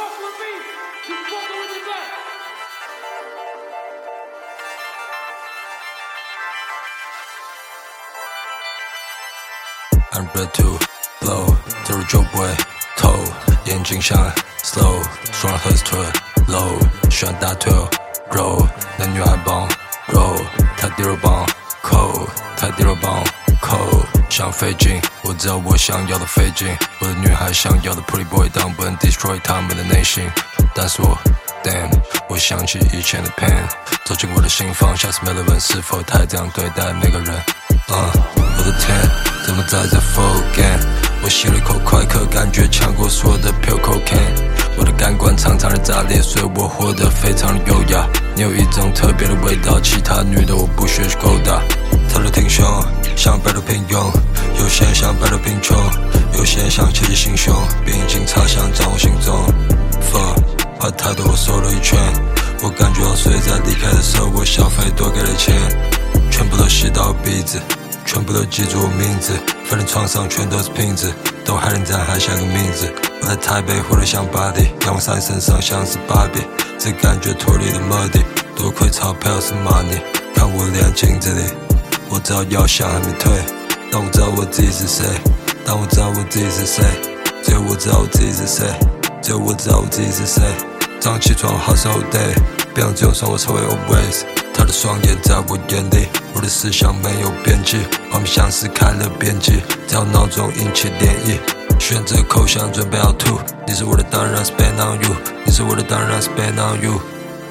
I'm ready to blow， 走入酒鬼头，眼睛像 slow， 双人合十腿 low， 喜欢大腿 roll， 男女孩帮 roll， 他第二棒扣，他第二棒扣，像飞进，我知道我想要的飞进，我的女孩想要的 pretty boy， 但不能 destroy 他们的内心，但是我 damn， 我想起以前的 pain， 走进我的心房，像是 relevant， 是否太这样对待每个人？我的天，怎么在这 forget？ 我吸了一口快克，感觉强过所有的 pure cocaine。我的感官常常的炸裂，所以我活得非常的优雅。你有一种特别的味道，其他女的我不需要去勾搭。特别挺胸，像白头平庸，有些人像白头贫穷，有些人像切记心胸，并警察想掌握行踪。Fuck， 话太多我瘦了一圈，我感觉好睡在离开的时候，我消费多给了钱，全部都吸到鼻子。全部都记住我名字，反正床上全都是瓶子，都还能再喊下个名字。我在台北活得像巴黎，阳光伞身上像是芭比，只感觉脱离了 muddy， 多亏钞票是 money。看我脸镜子里，我知道药效还没退，但我知道我自己是谁，但我知道我自己是谁，只有我知道我自己是谁，只有我知道我自己是谁。早上起床 hustle all day， 不要只有算我成为 always。他的双眼在我眼里，我的思想没有边际，画面像是开了边际，只要闹钟引起涟漪，选择口香准备要吐，你是我的当然 spend on you， 你是我的当然 spend on you。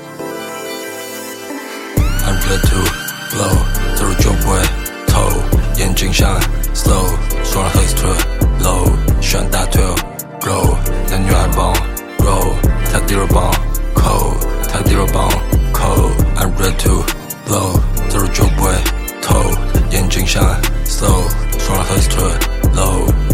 I'm ready to blow， 走入酒鬼头，眼睛像 slow， 双人合十腿 low， 喜欢大腿 roll， 男女孩帮 roll， 他第二棒扣，他第二棒扣。I'm ready to blow， 走入酒鬼头，眼睛像 slow， 双人合十腿 low。